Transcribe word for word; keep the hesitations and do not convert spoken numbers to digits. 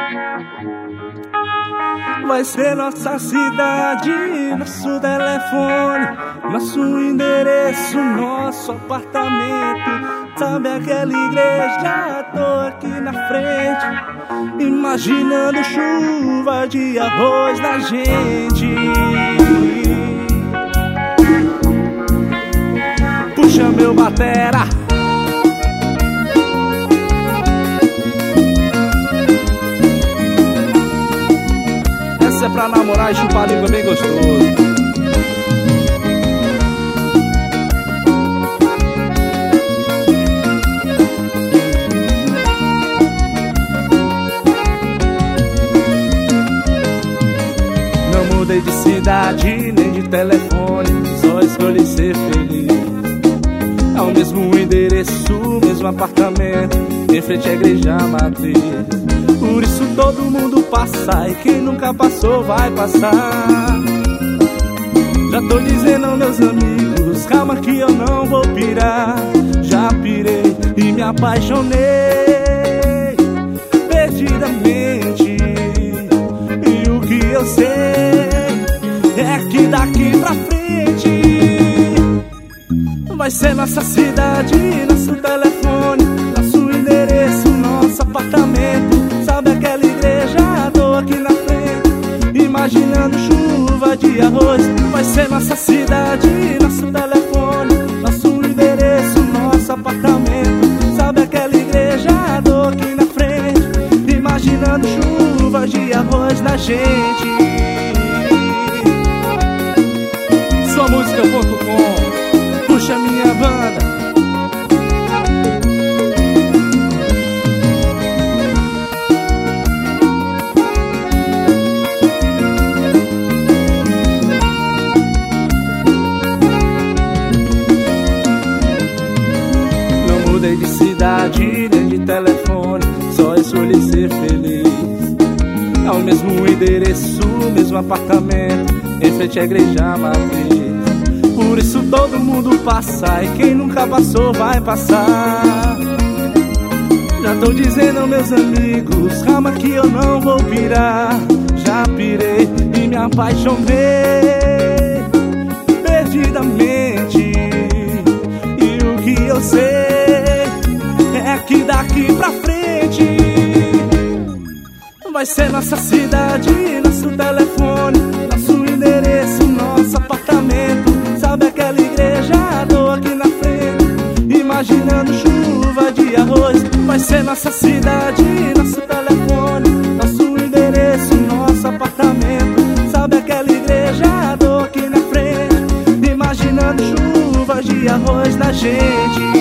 Vai ser nossa cidade, nosso telefone, nosso endereço, nosso apartamento. Sabe aquela igreja? Tô aqui na frente, imaginando chuva de arroz na gente. Puxa meu batera. Essa é pra namorar e chupar a língua bem gostoso. Não mudei de cidade, nem de telefone, só escolhi ser feliz. É o mesmo endereço, o mesmo apartamento, em frente à igreja matriz. Por isso todo mundo passa, e quem nunca passou vai passar. Já tô dizendo aos meus amigos, calma que eu não vou pirar. Já pirei e me apaixonei perdidamente. E o que eu sei é que daqui pra frente vai ser nossa cidade, nosso telefone, nosso endereço, nosso apartamento. Sabe aquela igreja? Tô aqui na frente, imaginando chuva de arroz. Vai ser nossa cidade, nosso telefone, nosso endereço, nosso apartamento. Sabe aquela igreja? Tô aqui na frente, imaginando chuva de arroz na gente. Sua música ponto com, puxa minha banda. Mudei de cidade, nem de telefone, só escolhi ser feliz. É o mesmo endereço, o mesmo apartamento, em frente à igreja matriz. Por isso todo mundo passa, e quem nunca passou vai passar. Já tô dizendo aos meus amigos, calma que eu não vou pirar. Já pirei e me apaixonei perdidamente. E o que eu sei é que daqui pra frente vai ser nossa cidade, nosso telefone, nosso endereço, nosso apartamento. Sabe aquela igreja? Tô aqui na frente, imaginando chuva de arroz. Vai ser nossa cidade, nosso telefone, nosso endereço, nosso apartamento. Sabe aquela igreja? Tô aqui na frente, imaginando chuva de arroz na gente.